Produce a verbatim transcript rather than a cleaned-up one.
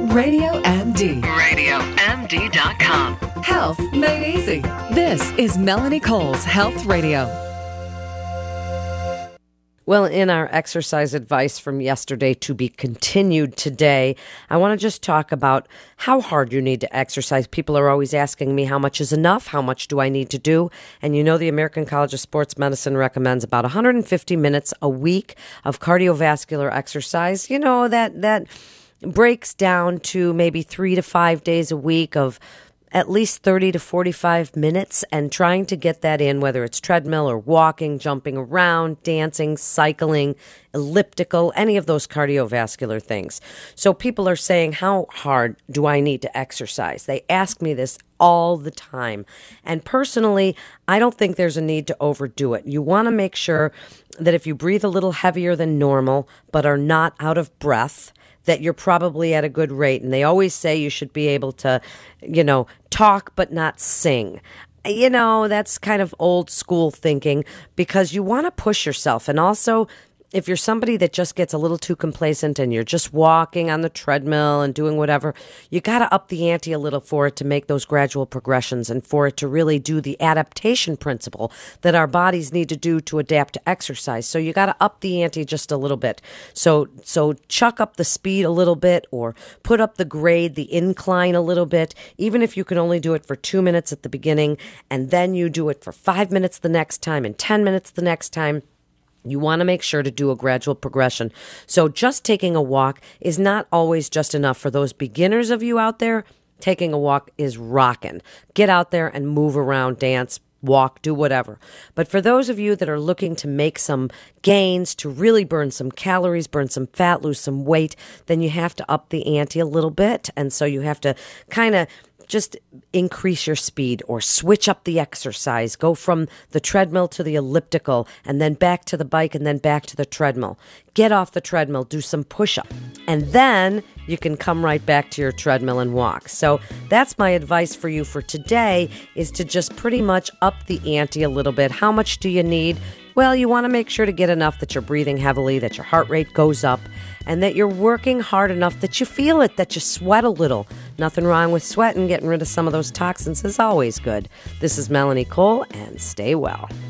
Radio M D. radio m d dot com. Health made easy. This is Melanie Cole's Health Radio. Well, in our exercise advice from yesterday to be continued today, I want to just talk about how hard you need to exercise. People are always asking me how much is enough, how much do I need to do? And you know the American College of Sports Medicine recommends about one hundred fifty minutes a week of cardiovascular exercise. You know, that that breaks down to maybe three to five days a week of at least thirty to forty-five minutes, and trying to get that in, whether it's treadmill or walking, jumping around, dancing, cycling, elliptical, any of those cardiovascular things. So people are saying, how hard do I need to exercise? They ask me this all the time. And personally, I don't think there's a need to overdo it. You want to make sure that if you breathe a little heavier than normal, but are not out of breath, that you're probably at a good rate. And they always say you should be able to, you know, talk but not sing. You know, that's kind of old school thinking, because you want to push yourself. And also, if you're somebody that just gets a little too complacent and you're just walking on the treadmill and doing whatever, you got to up the ante a little for it to make those gradual progressions and for it to really do the adaptation principle that our bodies need to do to adapt to exercise. So you got to up the ante just a little bit. So so chuck up the speed a little bit, or put up the grade, the incline a little bit, even if you can only do it for two minutes at the beginning, and then you do it for five minutes the next time and ten minutes the next time. You want to make sure to do a gradual progression. So just taking a walk is not always just enough. For those beginners of you out there, taking a walk is rocking. Get out there and move around, dance, walk, do whatever. But for those of you that are looking to make some gains, to really burn some calories, burn some fat, lose some weight, then you have to up the ante a little bit. And so you have to kind of just increase your speed or switch up the exercise. Go from the treadmill to the elliptical, and then back to the bike, and then back to the treadmill. Get off the treadmill, do some push-up, and then you can come right back to your treadmill and walk. So that's my advice for you for today, is to just pretty much up the ante a little bit. How much do you need? Well, you want to make sure to get enough that you're breathing heavily, that your heart rate goes up, and that you're working hard enough that you feel it, that you sweat a little. Nothing wrong with sweating. Getting rid of some of those toxins is always good. This is Melanie Cole, and stay well.